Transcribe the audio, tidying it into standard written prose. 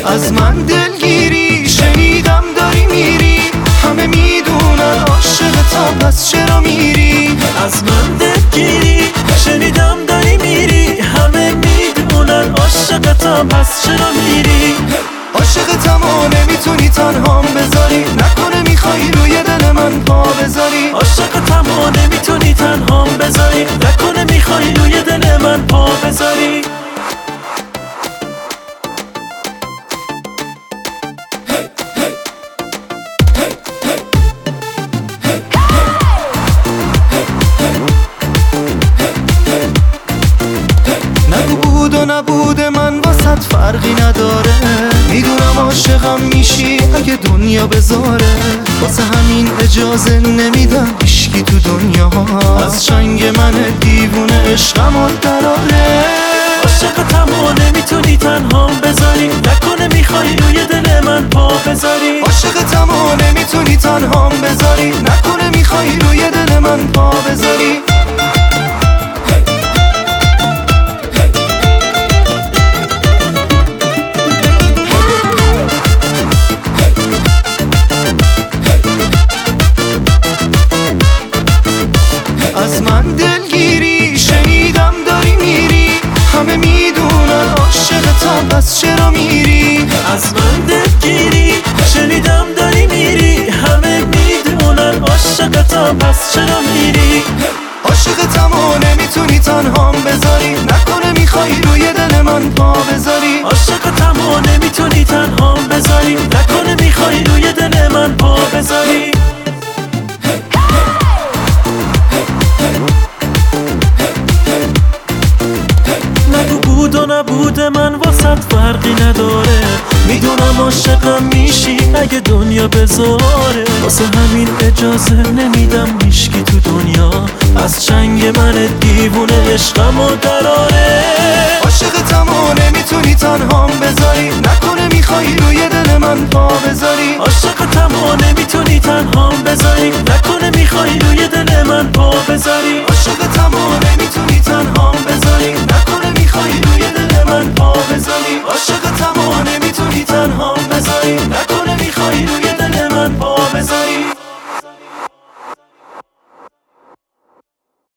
از من دلگیری شنیدم داری میری، همه میدونن عاشقتم پس چرا میری؟ از من دلگیری شنیدم داری میری، همه میدونن عاشقتم پس چرا میری؟ عاشقتم و نمیتونی تنهام بذاری، نکنه میخوای روی دل من پا بذاری. عاشقتم و نمیتونی تنهام بذاری، نکنه میخوای روی دل من پا بذاری. نگو بود و نبود من واسط فرقی نداره، میدونم عاشقم میشی اگه دنیا بذاره، واسه همین اجازه نمیدم هیچکی تو دنیا از چنگ من دیوونه عشقمو دراره. عاشقتم و نمیتونی تنهام بذاری، نکنه میخوای روی دل من پا بذاری. عاشقتم و نمیتونی تنهام بذاری، نکنه میخوای روی دل من پا بذاری. از من دلگیری شنیدم داری میری، همه میدونن عاشقتم پس چرا میری؟ از من دلگیری شنیدم داری میری، همه میدونن عاشقتم پس چرا میری؟ عاشقتم و نمیتونی تنهام بذاری، نکنه میخوای روی دل من پا بذاری. عاشقتم و نمیتونی تنهام بذاری، نکنه میخوای روی دل من پا بذاری. نگو بود و نبود من واسط فرقی نداره، میدونم عاشقم میشی اگه دنیا بذاره، واسه همین اجازه نمیدم هیچکی تو دنیا از چنگ من دیوونه عشقمو دراره. عاشقتم و نمیتونی تنهام بذاری، نکنه میخوای روی دل من پا بذاری. عاشقتم و نمیتونی تنهام بذاری، نکنه میخوای روی دل من پا بذاری. عاشقتم و نمیتونی